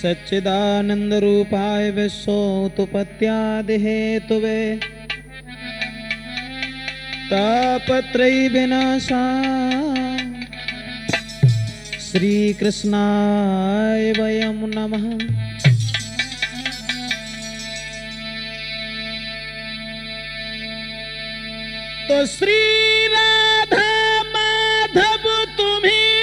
सच्चिदानंद रूपाय विश्वोत्पत्त्यादि हेतुवे तापत्रयी विनाशाय श्री कृष्णाय वयं नमः। तो श्री राधा माधव तुम्हें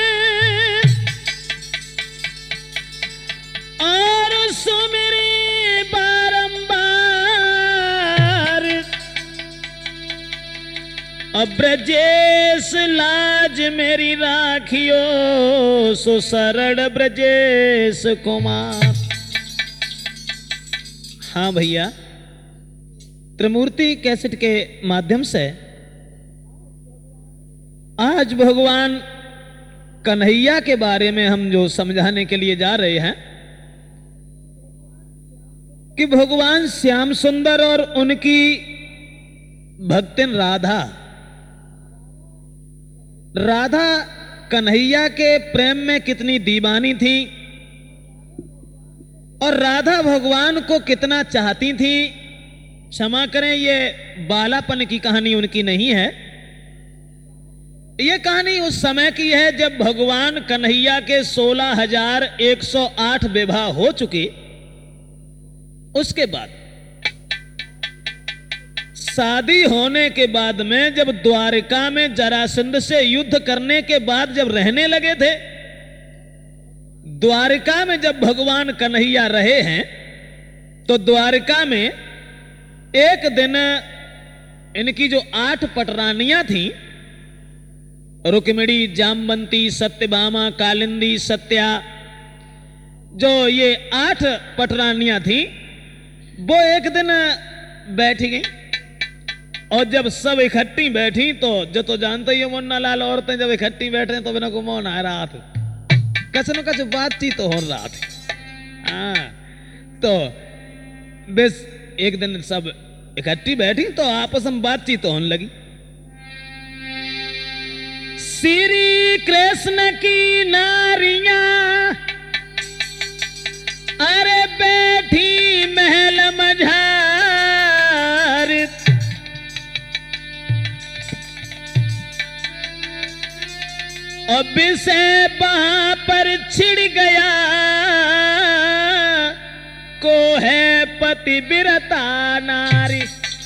और सुमिरी बारंबार, अब ब्रजेश लाज मेरी राखियो सो शरण ब्रजेश कुमार। हाँ भैया, त्रिमूर्ति कैसेट के माध्यम से आज भगवान कन्हैया के बारे में हम जो समझाने के लिए जा रहे हैं कि भगवान श्याम सुंदर और उनकी भक्तिन राधा, राधा कन्हैया के प्रेम में कितनी दीवानी थी और राधा भगवान को कितना चाहती थी। क्षमा करें, ये बालापन की कहानी उनकी नहीं है, ये कहानी उस समय की है जब भगवान कन्हैया के 16,108 विवाह हो चुके। उसके बाद शादी होने के बाद में जब द्वारिका में जरासंध से युद्ध करने के बाद जब रहने लगे थे, द्वारिका में जब भगवान कन्हैया रहे हैं तो द्वारिका में एक दिन इनकी जो 8 पटरानियां थीं, रुक्मिणी, जामवंती, सत्यभामा, कालिंदी, सत्या, जो ये 8 पटरानियां थीं, वो एक दिन बैठी गई और जब सब इकट्ठी बैठी तो जो तो जानते ही हो मुन्ना लाल, औरतें जब इकट्ठी बैठे तो बिना को मौन आ रहा था, कस न कस बातचीत तो हो रहा था। हाँ, तो बस एक दिन सब इकट्ठी बैठी तो आपस में बातचीत तो होने लगी। श्री कृष्ण की नारियां अरे बैठी महल मझार, अब से वहां पर छिड़ गया को है पतिव्रता नारी।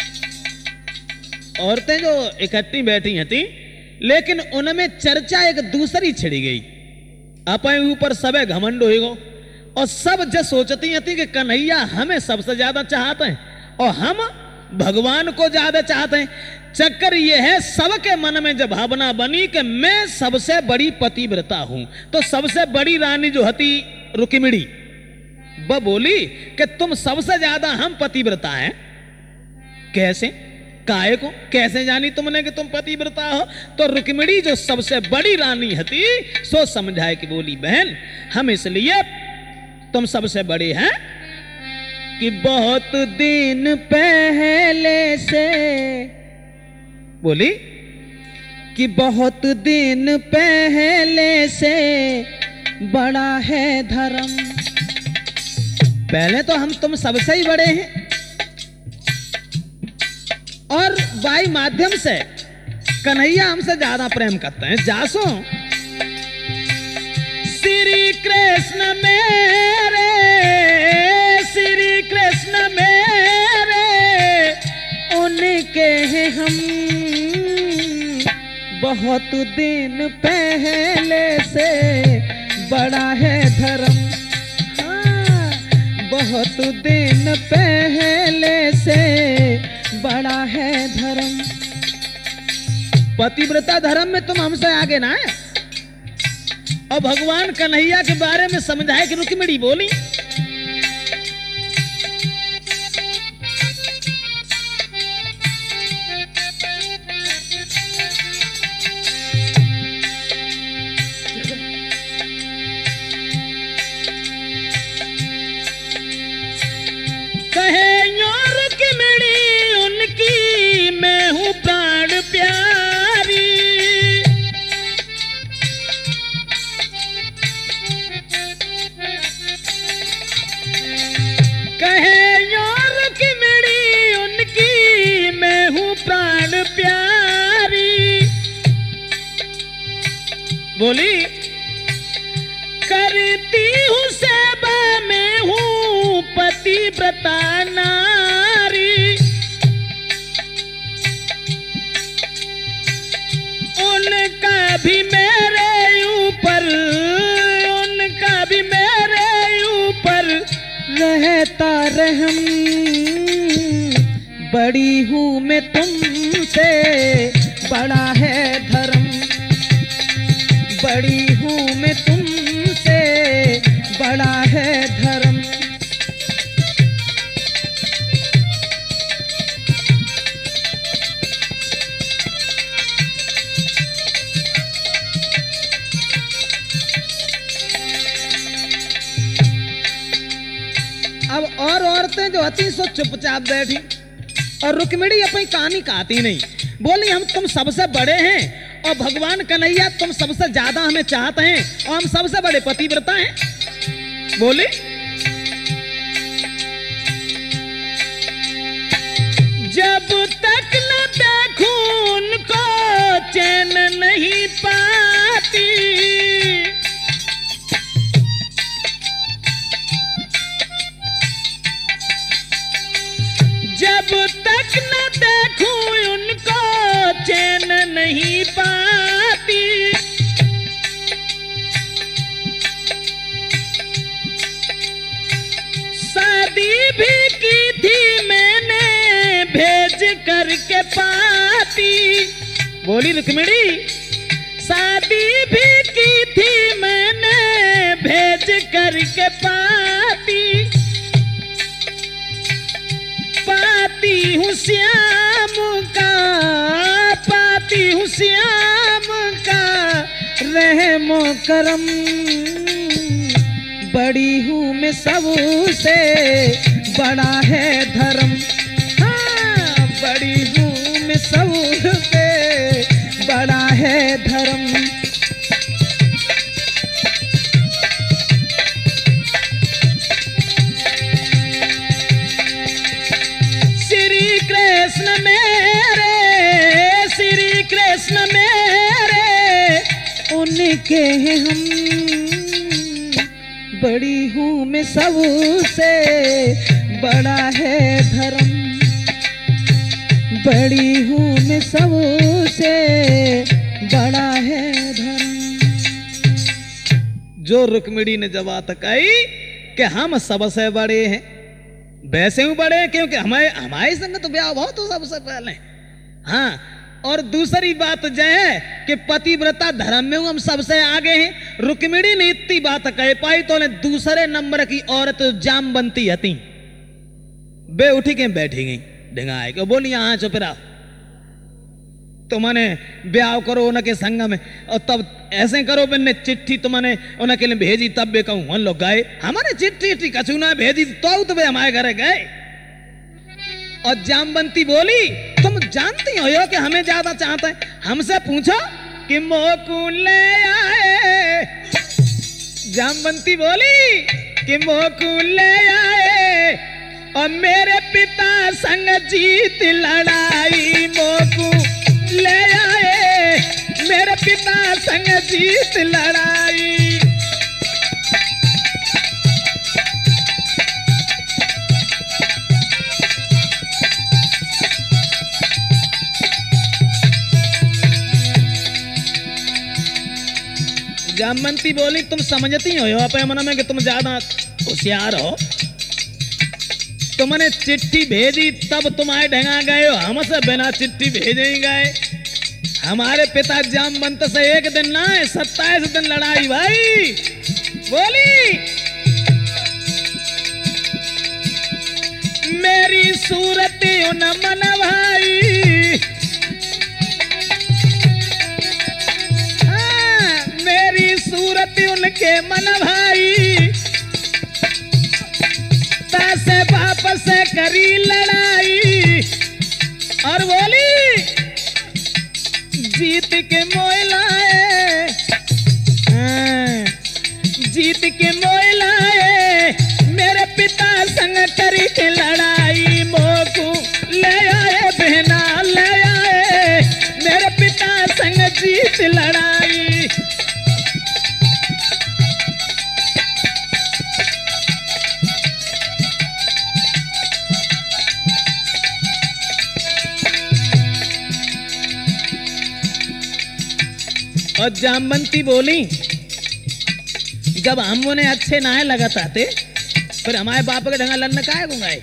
औरतें जो इकट्ठी बैठी थी लेकिन उनमें चर्चा एक दूसरी छिड़ी गई, अपने ऊपर सबे घमंड हो गो और सब जो सोचती थी कि कन्हैया हमें सबसे ज्यादा चाहते हैं और हम भगवान को ज्यादा चाहते हैं। चक्कर ये है सबके मन में जब भावना बनी कि मैं सबसे बड़ी पतिव्रता हूं, तो सबसे बड़ी रानी जो हती रुक्मिणी वह बोली कि तुम सबसे ज्यादा हम पतिव्रता हैं। कैसे, काहे को, कैसे जानी तुमने कि तुम पतिव्रता हो? तो रुक्मिणी जो सबसे बड़ी रानी हती सो समझाए कि बोली बहन हम इसलिए तुम सबसे बड़े हैं कि बहुत दिन पहले से, बोली कि बहुत दिन पहले से बड़ा है धर्म। पहले तो हम तुम सबसे ही बड़े हैं और वाई माध्यम से कन्हैया हमसे ज्यादा प्रेम करते हैं। जासो श्री कृष्ण मेरे, श्री कृष्ण मेरे, उनके हैं हम बहुत दिन पहले से बड़ा है धर्म। बहुत दिन पहले से बड़ा है धर्म। पतिव्रता धर्म में तुम हमसे आगे ना है। और भगवान कन्हैया के बारे में समझाए कि रुक्मिणी बोली बोली करती हूँ सेवा में हूँ पतिव्रता नारी, उनका भी मेरे ऊपर, उनका भी मेरे ऊपर रहता रहम, बड़ी हूँ मैं तुमसे बड़ा है धर्म, बड़ी हूँ मैं तुमसे बड़ा है धर्म। अब और औरतें जो आती सो चुपचाप बैठी और रुक्मिणी अपनी कहानी कहती नहीं, बोली हम तुम सबसे बड़े हैं और भगवान कन्हैया तुम सबसे ज्यादा हमें चाहते हैं और हम सबसे बड़े पतिव्रता हैं। बोली जब तक न देखूं उनको चैन नहीं पाती, जब तक न देखूं उनको चैन नहीं पाती, शादी भी की थी मैंने भेज करके पाती। बोली रुक्मिणी शादी भी की थी मैंने भेज करके पाती, पाती हूँ श्याम का, पाती हूँ श्याम का रहमो करम, बड़ी हूँ मैं सबसे बड़ा है धर्म, हाँ बड़ी हूँ मैं सबसे बड़ा है धर्म। कृष्ण मेरे, श्री कृष्ण मेरे, उनके हैं हम, बड़ी हूँ मैं सबसे बड़ा है धर्म, बड़ी हूँ मैं सबसे बड़ा है धर्म। जो रुक्मिणी ने जवाब कही कि हम सबसे बड़े हैं, वैसे ही बड़े हैं क्योंकि हमारे संग तो ब्याह बहुत तो सबसे पहले। हाँ और दूसरी बात यह है कि पतिव्रता धर्म में हम सबसे आगे हैं। रुक्मिणी ने इतनी बात कह पाई तो ने दूसरे नंबर की औरत जामवंती हती बे उठी के बैठी गई ढिंगाए के बोली यहाँ चुप रहो, तुमने ब्याह करो उनके संग में और तब ऐसे करो मैंने चिट्ठी तुमने उनके लिए भेजी तब बे कहूँ हम लोग गए, हमारे चिट्ठी कछु ना भेजी तो वे हमारे घर गए। और जामवंती बोली तुम जानती हो कि हमें ज्यादा चाहते हैं, हमसे पूछो कि मोकू ले आए। जामवंती बोली कि मोकू ले आए और मेरे पिता संग जीत लड़ाई, मोकू ले आए मेरे पिता संग जीत लड़ाई। जामवंती बोली तुम समझती हो अपने मन में कि तुम ज्यादा होशियार हो, तुमने चिट्ठी भेजी तब तुम्हारे ढंगा गए हो, हमसे बिना चिट्ठी भेजे ही गए। हमारे पिता जामवंत से एक दिन ना 27 दिन लड़ाई भाई। बोली मेरी सूरत उन मन भाई, हाँ मेरी सूरत उनके मन भाई, से वापस करी लड़ाई। और बोली जीत के मोइलाए, जीत के मोइलाए मेरे पिता संग करी के लड़ाई। मोकू ले आए बहना ले आए मेरे पिता संग जीत लड़ाई। और जामवंती बोली जब हम उन्हें अच्छे नाहे लगत आते फिर हमारे बाप के ढंगा लन्न काहे गुंगाए,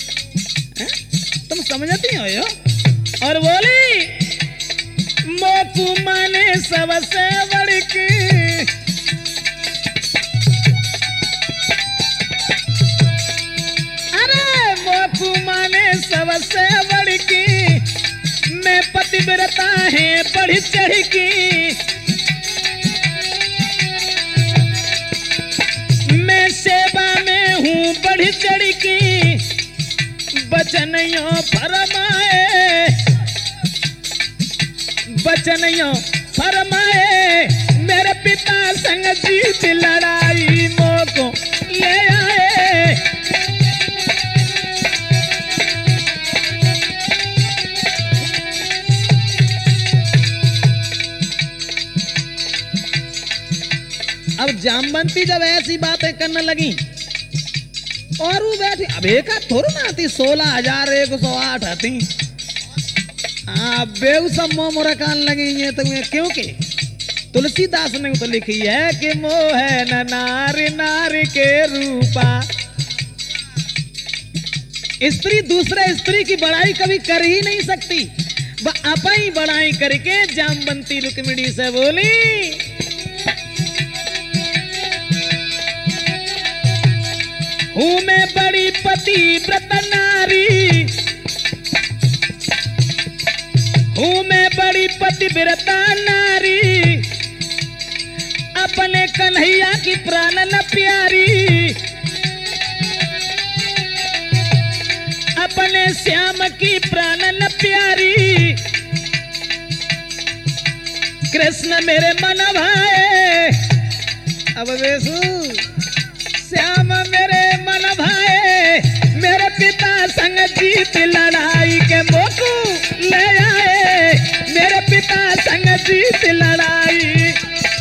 तुम समझती हो यो? और बोली मोकू माने सबसे बड़की, अरे मोकू माने सबसे बड़की, मैं पतिव्रता है बढ़ चढ़ की, मैं सेवा में हूँ बढ़ चढ़ की, बचनियों फरमाए, बचनियों फरमाए, मेरे पिता संग जीत लड़ाई मोको ले आए। अब जामवंती जब ऐसी बातें करने लगी और वो बैठी, अब एक थोड़ा ना आती 16,108 आती, बेऊ सब मोह कान लगी है तो क्योंकि तुलसीदास ने तो लिखी है कि मोह है न नारी नारी के रूपा, स्त्री दूसरे स्त्री की बड़ाई कभी कर ही नहीं सकती, वह अपनी बड़ाई करके जामवंती रुक्मिणी से बोली हूँ मैं बड़ी पतिव्रत नारी, हूँ मैं बड़ी पतिव्रता नारी, अपने कन्हैया की प्राण न प्यारी, अपने श्याम की प्राण न प्यारी, कृष्ण मेरे मन भाए, अब बेसू श्याम मेरे मन भाए, मेरे पिता संग जीत लड़ाई के मोकू ले आए, मेरे पिता संग जीत लड़ाई।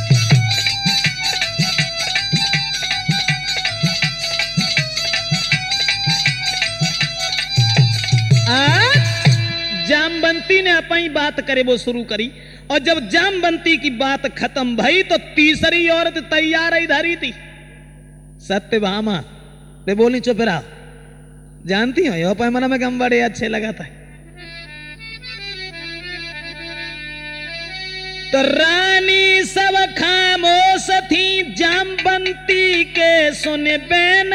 जामवंती ने अपनी बात करे वो शुरू करी और जब जामवंती की बात खत्म भई तो तीसरी औरत तैयार इधर ही थी, सत्यभामा। ते बोली चुप रहा, जानती हो यो पैमाना में कम बड़े अच्छे लगा था। तो रानी सब खामोश थी, जामवंती के सुने बैन,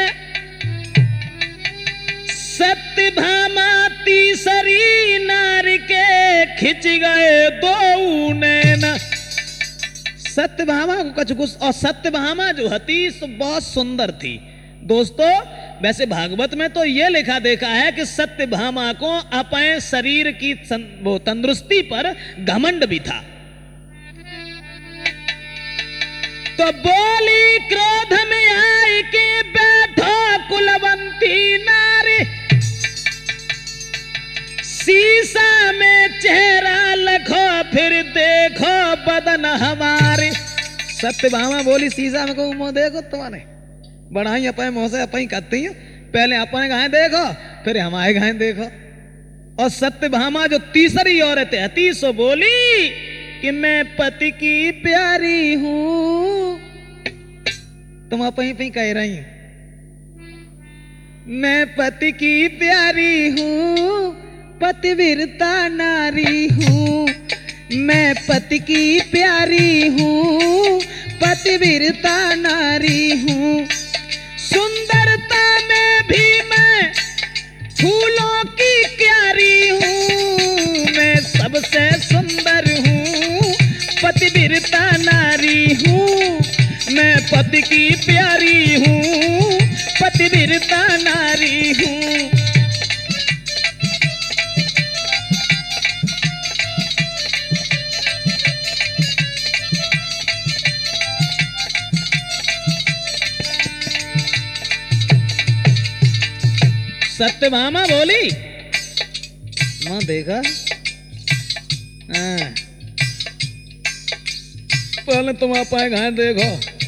सत्यभामा तीसरी नारी के खिंच गए दो नैन। सत्यभामा को कुछ गुस्सा, और सत्यभामा जो हती सो बहुत सुंदर थी। दोस्तों वैसे भागवत में तो ये लिखा देखा है कि सत्यभामा को अपने शरीर की वो तंदुरुस्ती पर घमंड भी था। तो बोली क्रोध में आई कि बैठो कुलवंती नारी, शीशा में चेहरा लखो फिर देखो बदन हमारे। सत्यभामा बोली शीशा में को मुंह देखो तुम्हारे, बढ़ाई अपने मुंह से अपनी करती है, पहले अपने गाय देखो फिर हमारे गाय देखो। और सत्यभामा जो तीसरी औरत है सो बोली कि मैं पति की प्यारी हूं, तुम अपनी पे कह रही हो, मैं पति की प्यारी हूं, पतिव्रता नारी हूँ, मैं पति की प्यारी हूँ, पतिव्रता नारी हूँ, सुंदरता में भी मैं फूलों की क्यारी हूँ, मैं सबसे सुंदर हूँ, पतिव्रता नारी हूँ, मैं पति की प्यारी हूँ, पतिव्रता नारी हूँ। सत्यभामा बोली मां देखा, पहले तुम आप गाय देखो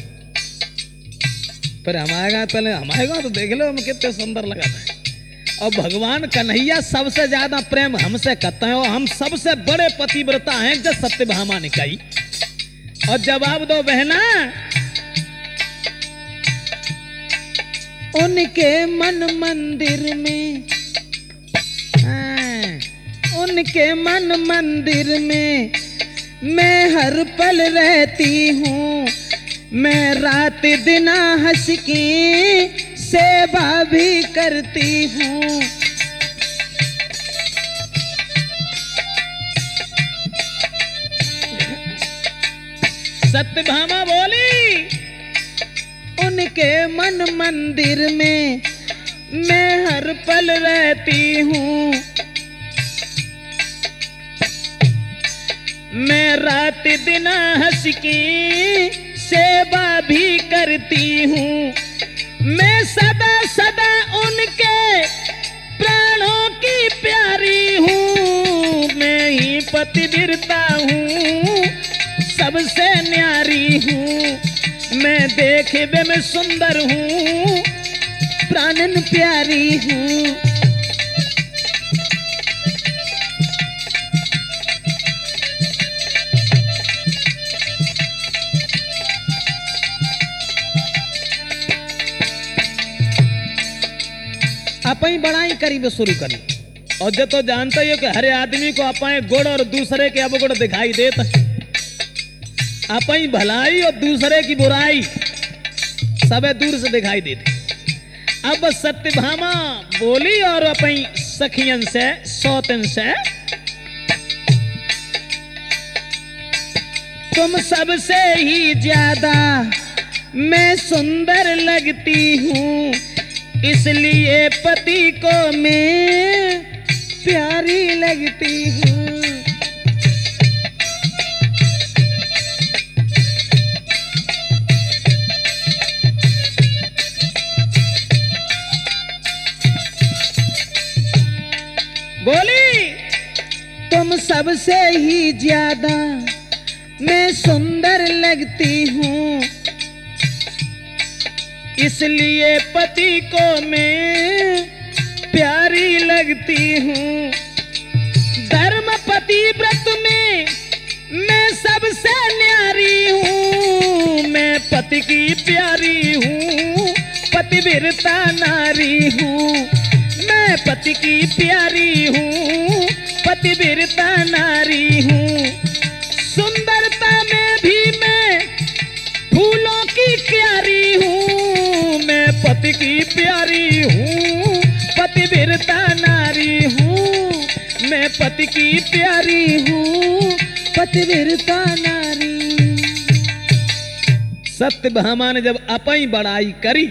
फिर हमारे गाय, पहले हमारे गाय तो देख लो हम कितने सुंदर लगा था। और भगवान कन्हैया सबसे ज्यादा प्रेम हमसे करता है और हम सबसे बड़े पतिव्रता हैं जब सत्यभामा ने कही। और जवाब दो बहना। उनके मन मंदिर में, उनके मन मंदिर में मैं हर पल रहती हूँ। मैं रात दिन हंस की सेवा भी करती हूँ। सत्यभामा बोली, उनके मन मंदिर में मैं हर पल रहती हूँ। मैं रात दिन हंस की सेवा भी करती हूँ। मैं सदा सदा उनके प्राणों की प्यारी हूँ। मैं ही पतिव्रता हूँ, सबसे न्यारी हूँ। मैं देखने में सुंदर हूँ, प्राणन प्यारी हूँ। अपनी बड़ाई करी वो शुरू करी। और जो तो जानते ही हो कि हर आदमी को अपने गुण और दूसरे के अवगुण दिखाई देता। अपनी भलाई और दूसरे की बुराई सब दूर से दिखाई देती। अब सत्यभामा बोली और अपनी सखियन से सौतन से, तुम सबसे ही ज्यादा मैं सुंदर लगती हूँ। इसलिए पति को मैं प्यारी लगती हूँ। बोली, तुम सबसे ही ज्यादा मैं सुंदर लगती हूँ। इसलिए पति को मैं प्यारी लगती हूँ। धर्म पति व्रत में मैं सबसे न्यारी हूँ। मैं पति की प्यारी हूँ, पतिव्रता नारी हूँ। मैं पति की प्यारी हूँ, पतिव्रता नारी हूँ। सुंदरता में भी मैं फूलों की क्यारी हूँ। मैं पति की प्यारी हूँ, पतिव्रता नारी हूँ। मैं पति की प्यारी हूँ, पतिव्रता नारी। सत्यभामा ने जब अपनी बड़ाई करी,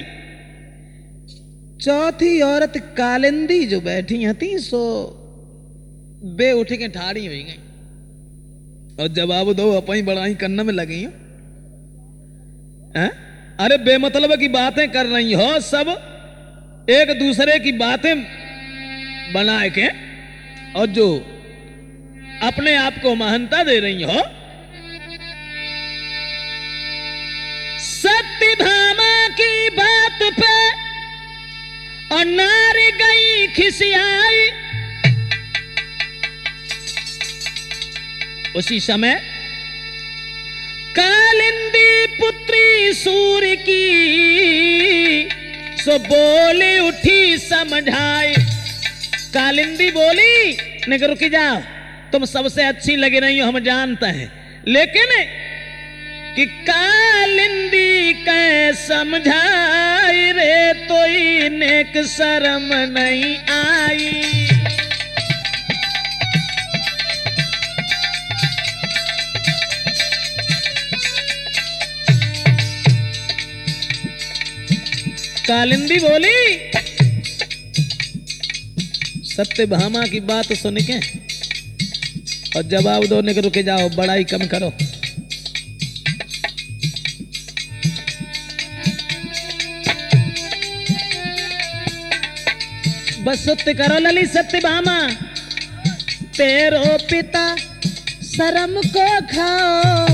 चौथी औरत कालिंदी जो बैठी थी सो बे उठ के ठाड़ी हुई गई और जवाब दो अपनी बड़ाई करने में लगी हो। अरे बेमतलब की बातें कर रही हो, सब एक दूसरे की बातें बना के और जो अपने आप को महानता दे रही हो। सत्यभामा की बात पे और नारी गई खिसियाई। उसी समय कालिंदी पुत्री सूर्य की सो बोली उठी समझाई। कालिंदी बोली, नहीं रुकी जाओ, तुम सबसे अच्छी लगे नहीं हो हम जानते हैं, लेकिन कि कालिंदी कै समझाई रे तो नेक शर्म नहीं आई। कालिंदी बोली, सत्यभामा की बात सुन के और जवाब दो, नहीं रुके जाओ, बड़ाई कम करो। बस सत्य करो लली सत्यभामा। तेरो पिता शर्म को खाओ।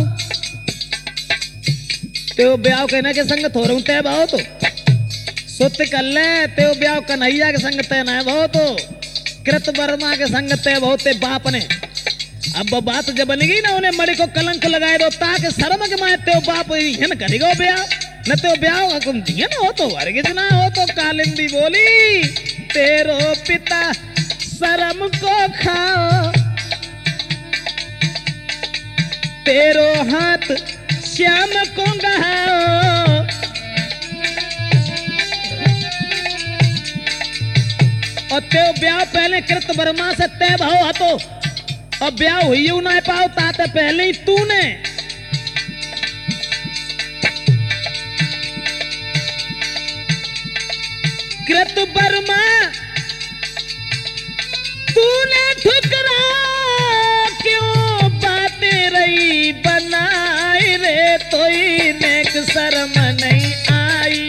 त्यो ब्याह कहना के संग थोड़ा तय भाव तो सत्य कर ले। त्यो ब्याह कन्हैया के संग तय ना भाव तो कृत वर्मा के संग तय बहुते बाप ने अब वो बात जब बनेगी ना उन्हें मरे को कलंक लगाए दो ताकि शर्म के मारे त्यो बाप हिन करेगो ब्याह न तो ब्याह हुकुम दिया ना हो तो वर्गिज ना हो तो कालिंदी बोली तेरो पिता शर्म को खाओ तेरो हाथ श्याम को गहाओ और त्यो ब्याह पहले कृत वर्मा से तय भाव हतो और ब्याह हुई ना पाओ ताते पहले ही तूने कृत वर्मा तूने ठुकरा क्यों बातें रही बनाई रे तो नेक शर्म नहीं आई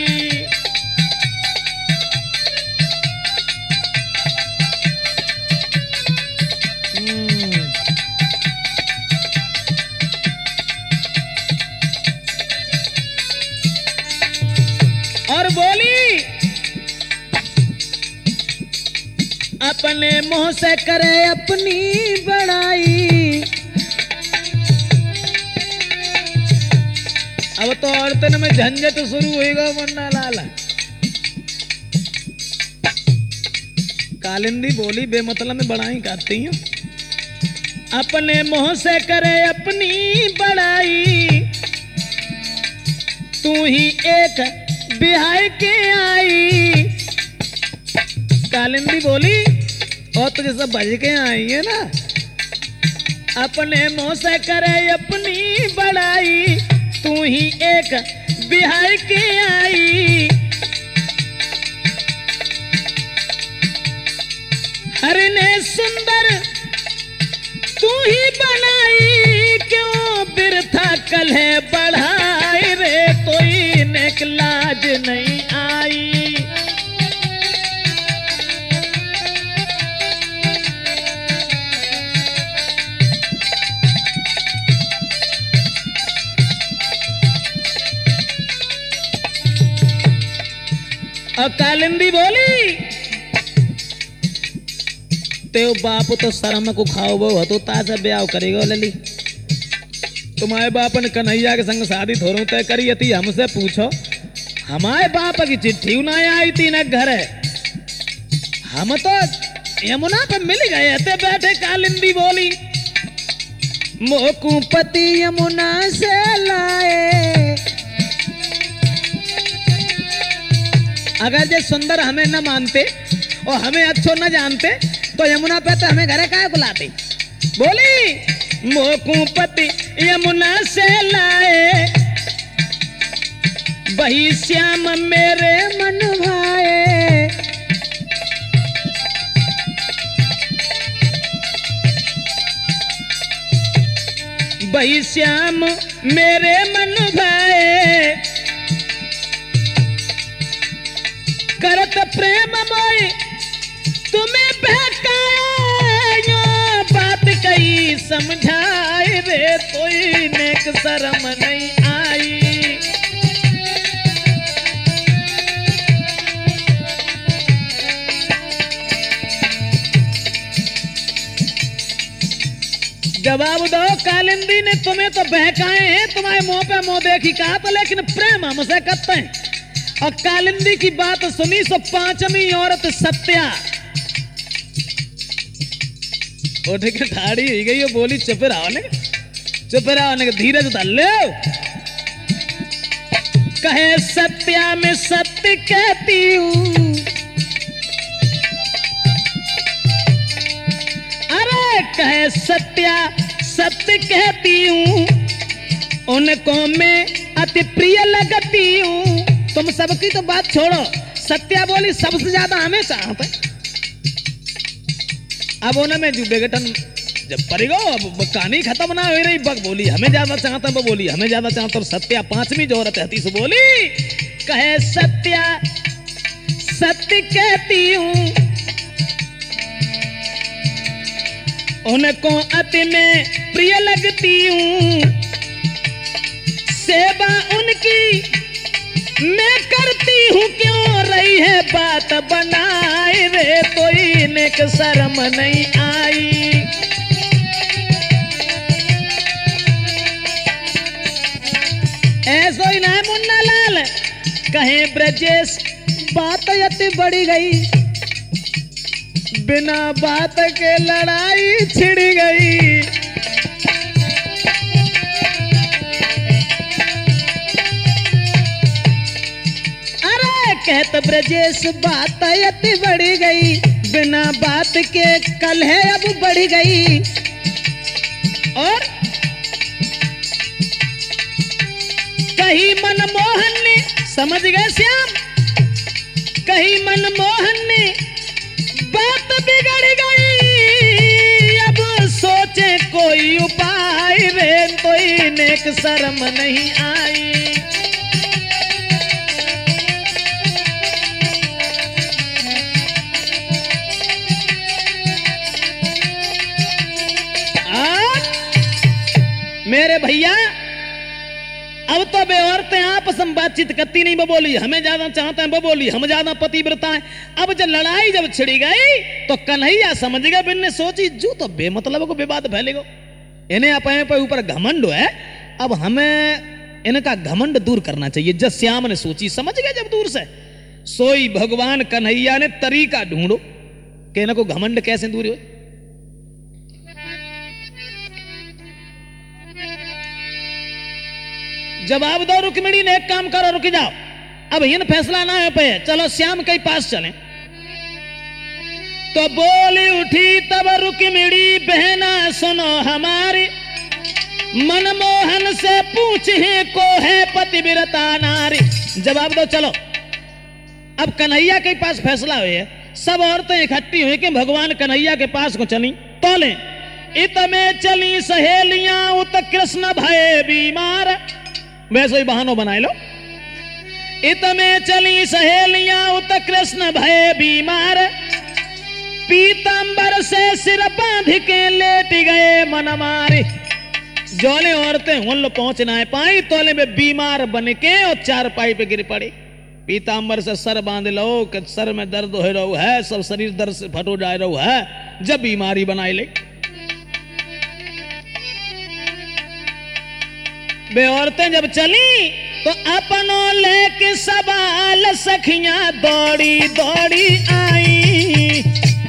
और बोली अपने मुंह से करे अपनी बड़ाई अब तो औरतन में झंझट शुरू होएगा मुन्ना लाला कालिंदी बोली बेमतलब में बड़ाई करती हूँ अपने मुंह से करे अपनी बड़ाई तू ही एक बिहार के आई कालिंदी बोली और तुझे सब बज के आई है ना अपने मुंह से करे अपनी बड़ाई तू ही एक बिहार के आई हर ने सुंदर तू ही बनाई क्यों बिरथा कलह बढ़ाई रे कोई नेक लाज नहीं आई और कालिंदी बोली तेरे बाप तो शर्म को खाओ वो तो ताजा ब्याह करेगा लली तुम्हारे बाप ने कन्हैया के संग शादी थोड़ो तय करी थी हमसे पूछो हमारे बाप की चिट्ठी ना आई थी न घर है हम तो यमुना पे मिल गए थे बैठे कालिंदी बोली मोकू पति यमुना से लाए अगर जे सुंदर हमें न मानते और हमें अच्छो न जानते तो यमुना पे तो हमें घरे काहे बुलाते बोली मोकू पति यमुना से लाए वही श्याम मेरे मन भाए वही श्याम मेरे मन भाए करत प्रेम मोय तुम्हें बहकाया बात कही समझाए रे कोई नेक शर्म नहीं आई जवाब दो कालिंदी ने तुम्हें तो बहकाए हैं तुम्हारे मुंह पे मुंह देखी कहा तो लेकिन प्रेम हमसे करते हैं और कालिंदी की बात सुनी सो पांचवी औरत सत्या उठ के ठाड़ी हो गई बोली चुप रहो ने धीरज धर लो कहे सत्या में सत्य कहती हूँ अरे कहे सत्या सत्य कहती हूँ उनको मैं अति प्रिय लगती हूँ तुम सबकी तो बात छोड़ो सत्या बोली सबसे ज्यादा हमें चाहते अब उन्हें मैं जो बेगटन जब पड़ेगा अब कहानी खत्म ना हो रही बक बोली हमें ज्यादा चाहता वो बोली हमें ज्यादा चाहता और सत्या पांचवी जो औरत है से बोली कहे सत्या सत्य कहती हूँ उनको अति में प्रिय लगती हूँ सेवा उनकी मैं करती हूँ क्यों रही है बात बनाए रे कोई नेक शर्म नहीं आई ब्रजेश बात अति बढ़ी गई, बिना बात के लड़ाई छिड़ गई। अरे कहत ब्रजेश बात अति बढ़ी गई, बिना बात के कलह अब बढ़ गई। और कहीं मनमोहन ने, समझ गए श्याम, कहीं मनमोहन ने बात बिगड़ गई। अब सोचे कोई उपाय रे, कोई नेक शर्म नहीं आई। मेरे भैया अब तो बे औरतें आपस में बातचीत करती नहीं, बोली हमें ज्यादा चाहते हैं, बोली हम ज्यादा पतिव्रता है। अब जब लड़ाई जब छिड़ी गई तो कन्हैया समझ गए, बिन ने सोची जू तो बेमतलब को विवाद फैलेगो, इन्हें अपने पे ऊपर घमंड है, अब हमें इनका घमंड दूर करना चाहिए। जब श्याम ने सोची, समझ गए जब दूर से, सोई भगवान कन्हैया ने तरीका ढूंढो कि इनको घमंड कैसे दूर हो। जवाब दो रुक्मिणी ने, एक काम करो रुक जाओ, अब इन फैसला ना है पे, चलो श्याम के पास चले। तो बोली उठी तब रुक्मिणी बहना सुनो हमारी, मनमोहन से पूछे को है पतिव्रता नारी। जवाब दो चलो। अब कन्हैया के पास फैसला हुई है, सब औरतें इकट्ठी हुई कि भगवान कन्हैया के पास को चली। तो ले इत में चली सहेलियां उत कृष्ण भय बीमार, वैसे ही बहानों बनाए लो। इत में चली सहेलियां उत कृष्ण भय बीमार, पीतांबर से सिर बांध के लेट गए मन मारे। जोले औरतें हुन पहुंच ना पाई, तोले में बीमार बन के और चारपाई पे गिर पड़ी। पीतांबर से सर बांध लो कि सर में दर्द हो रहा है, सब शरीर दर्द से फटो जा रहा है, जब बीमारी बनाई ले। बे औरतें जब चली तो अपनों लेके सवाल सखियां दौड़ी दौड़ी आई।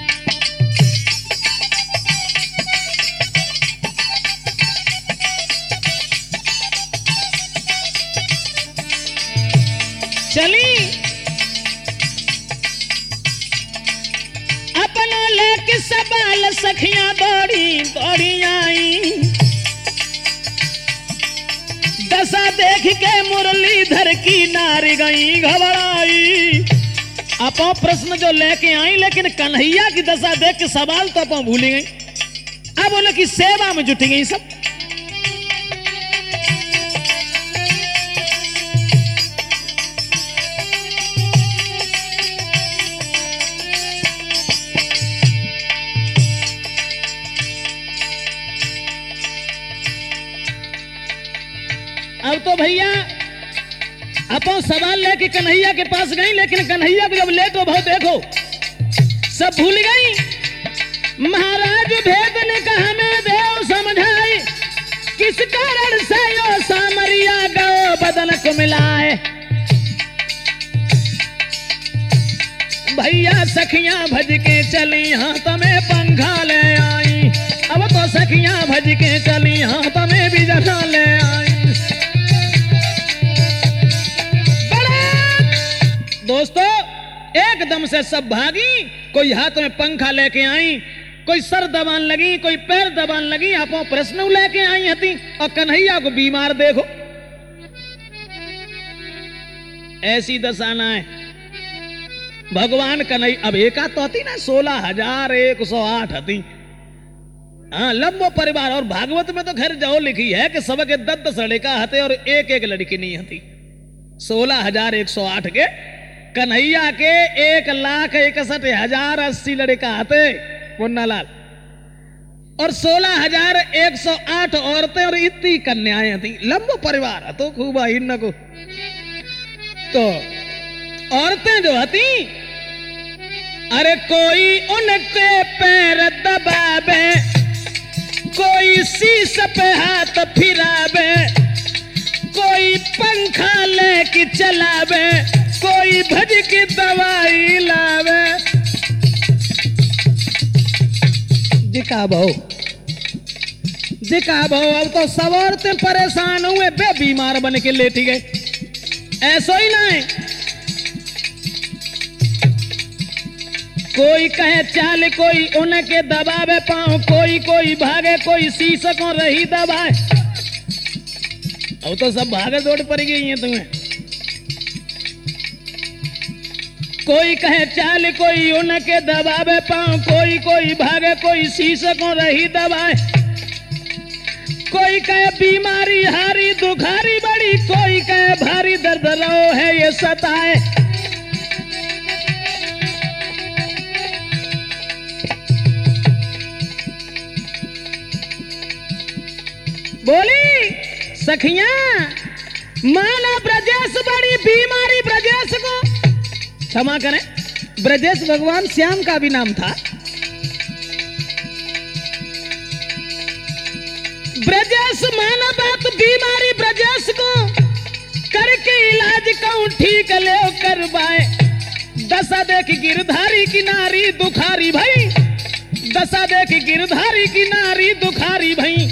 चली अपनों लेके सवाल सखियां दौड़ी दौड़ी आई। दशा देख के मुरलीधर की नारी गई घबराई। अपो प्रश्न जो लेके आई, लेकिन कन्हैया की दशा देख के सवाल तो अपो भूली गई। अब उनकी सेवा में जुटी गई सब। अब तो भैया अपन सवाल लेके कन्हैया के पास गई, लेकिन कन्हैया को जब लेट हो बहुत देखो सब भूल गई। महाराज भेद ने कहा मैं देव समझाई, किस कारण से यो सामरिया गो बदन को मिलाए। भैया सखियां भज के चली हाथ में पंखा ले आई। अब तो सखियां भज के चली हाथ में भी जटा ले आई। दोस्तों एकदम से सब भागी, कोई हाथ में पंखा लेके आई, कोई सर दबान लगी, कोई पैर दबान लगी, आपो प्रश्न लेके आई हती। और कन्हैया को बीमार देखो, ऐसी दशा ना है भगवान कन्हैया। अब एका तो हती ना 16,108 हती, हाँ लंबो परिवार। और भागवत में तो खैर जो लिखी है कि सबके 10 लड़का हते और एक एक लड़की नहीं हती। 16,108 के कन्हैया के 1,61,080 लड़का आते पुन्नालाल, और 16,108 औरतें और इतनी कन्याएं थी। लंबो परिवार तो खूब इन को। तो औरतें जो हती, अरे कोई उनके पैर दबावे, कोई शीश पे हाथ फिरावे, कोई पंखा लेके चलावे, कोई कोई भज की दवाई लावे। दिखा बहु अब तो सब औरतें परेशान हुए, बे बीमार बन के लेटी गए। ऐसा ही ना है, कोई कहे चाल कोई उनके दबावे पाँव, कोई भागे कोई शीशकों रही दबाए। अब तो सब भागे दौड़ पड़ गई हैं तुम्हें। कोई कहे चाल कोई उनके दबावे पाँव, कोई भागे कोई शीशकों रही दबाए। कोई कहे बीमारी हारी दुखारी बड़ी, कोई कहे भारी दर्द रो है ये सताए। बोली सखियां माना ब्रजेश बड़ी बीमारी ब्रजेश को, क्षमा करें ब्रजेश भगवान श्याम का भी नाम था। ब्रजेश माना बात बीमारी ब्रजेश को, करके इलाज कहूं ठीक ले करवाए। दशा देख गिरधारी की नारी दुखारी भई, दशा देख गिरधारी की नारी दुखारी भई।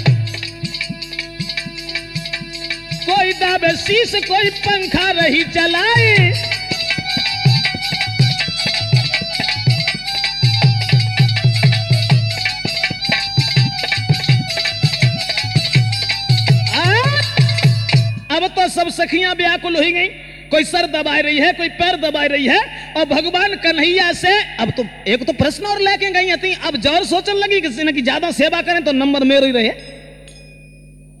कोई दाबे शीश कोई पंखा रही चलाए। अब तो सब सखियां व्याकुल हो गई, कोई सर दबाए रही है कोई पैर दबाए रही है। और भगवान कन्हैया से अब तो एक तो प्रश्न और लेके गई थी, अब जोर सोचने लगी किसी ने कि ज्यादा सेवा करें तो नंबर मेरे ही रहे।